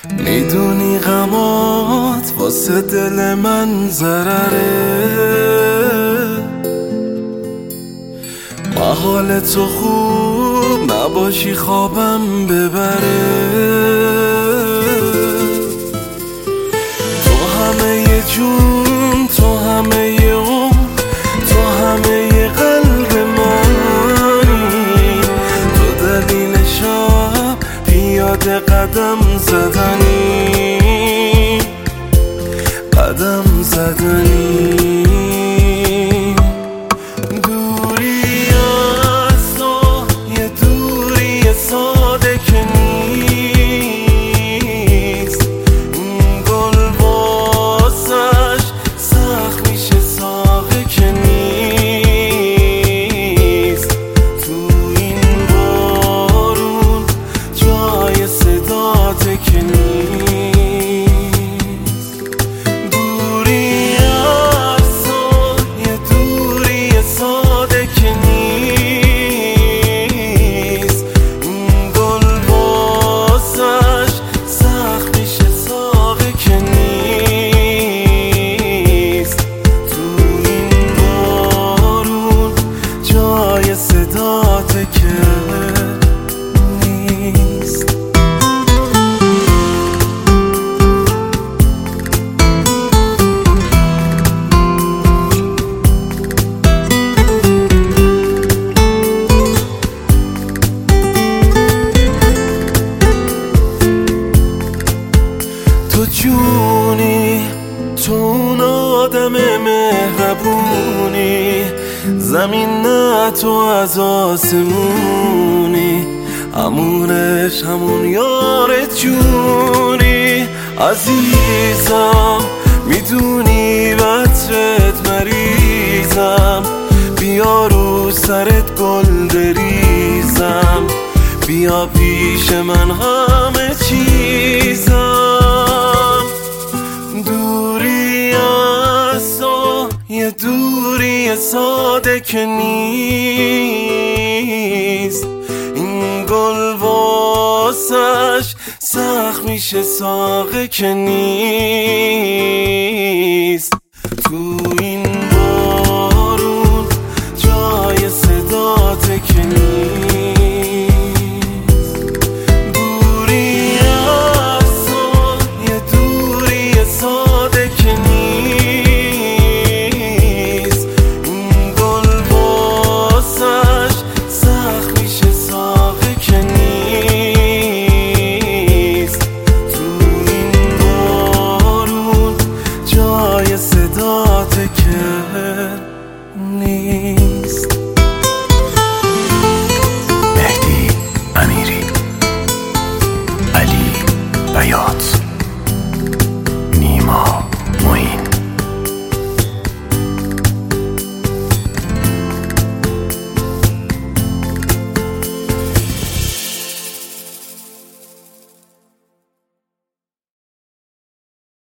میدونی غمات واسه دل من ضرره، محال تو خوب نباشی خوابم ببره. تو همه جون، تو همه عمر، تو همه قلب منی، تو دلیل شب پیاده قدم زدنی، قدم زدنی. دوری از تو یه دوری ساده که نیست، این گل واسش سخت میشه ساقه که نیست، تو این بارون جای صداته که نیست. صداته که نیست. تو جونی، تو اون آدم مهربونی، زمین نه تو از آسمونی، همونش همون یار جونی. عزیزم میدونی بطرت مریضم، بیا رو سرت گل بریزم، بیا پیش من همه چیزم. دوری از تو یه دوری ساده که نیست، این گل واسش سخت میشه ساقه که نیست، تو